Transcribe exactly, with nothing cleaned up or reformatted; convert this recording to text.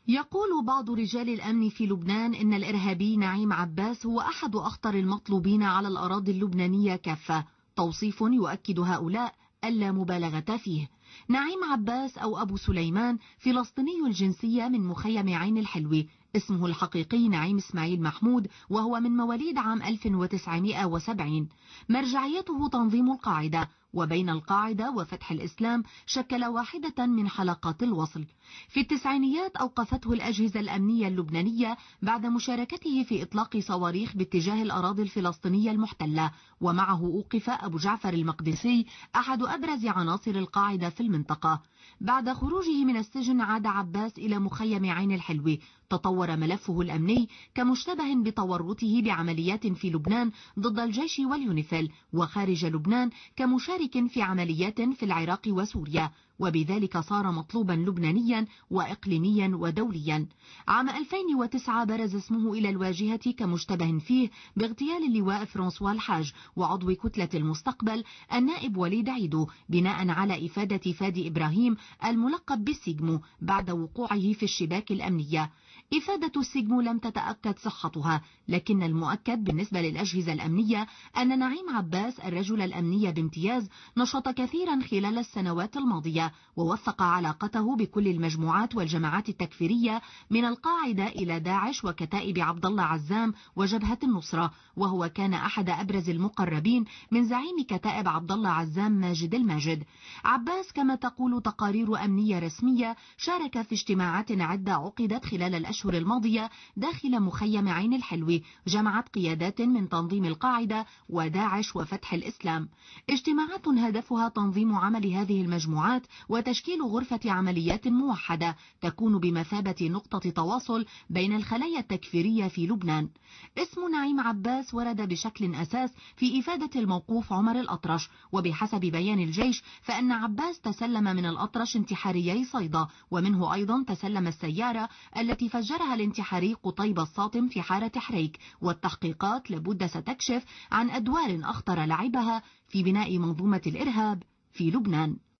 يقول بعض رجال الأمن في لبنان إن الإرهابي نعيم عباس هو أحد أخطر المطلوبين على الأراضي اللبنانية كافة، توصيف يؤكد هؤلاء ألا مبالغة فيه. نعيم عباس أو أبو سليمان فلسطيني الجنسية من مخيم عين الحلوة، اسمه الحقيقي نعيم إسماعيل محمود، وهو من مواليد عام ألف وتسعمائة وسبعين. مرجعيته تنظيم القاعدة، وبين القاعدة وفتح الإسلام شكل واحدة من حلقات الوصل. في التسعينيات أوقفته الأجهزة الأمنية اللبنانية بعد مشاركته في إطلاق صواريخ باتجاه الأراضي الفلسطينية المحتلة، ومعه أوقف أبو جعفر المقدسي أحد أبرز عناصر القاعدة في المنطقة. بعد خروجه من السجن عاد عباس إلى مخيم عين الحلوة. تطور ملفه الأمني كمشتبه بتورطه بعمليات في لبنان ضد الجيش واليونيفيل، وخارج لبنان كمشارك في عمليات في العراق وسوريا، وبذلك صار مطلوبا لبنانيا وإقليميا ودوليا. عام ألفين وتسعة برز اسمه إلى الواجهة كمشتبه فيه باغتيال اللواء فرانسوا الحاج وعضو كتلة المستقبل النائب وليد عيدو، بناء على إفادة فادي إبراهيم الملقب بالسيجمو بعد وقوعه في الشباك الأمنية. إفادة السجم لم تتأكد صحتها، لكن المؤكد بالنسبة للأجهزة الأمنية أن نعيم عباس الرجل الأمني بامتياز نشط كثيرا خلال السنوات الماضية، ووثق علاقته بكل المجموعات والجماعات التكفيرية من القاعدة إلى داعش وكتائب عبد الله عزام وجبهة النصرة، وهو كان أحد أبرز المقربين من زعيم كتائب عبد الله عزام ماجد الماجد. عباس كما تقول تقارير أمنية رسمية شارك في اجتماعات عدة عقدت خلال الأشهر الماضية داخل مخيم عين الحلوة، جمعت قيادات من تنظيم القاعدة وداعش وفتح الإسلام. اجتماعات هدفها تنظيم عمل هذه المجموعات وتشكيل غرفة عمليات موحدة تكون بمثابة نقطة تواصل بين الخلايا التكفيرية في لبنان. اسم نعيم عباس ورد بشكل أساس في إفادة الموقوف عمر الأطرش، وبحسب بيان الجيش فإن عباس تسلم من الأطرش انتحاريي صيدا، ومنه أيضا تسلم السيارة التي فجرها الانتحاري قطيب الساطم في حارة حريك، والتحقيقات لابد ستكشف عن أدوار أخطر لعبها في بناء منظومة الإرهاب في لبنان.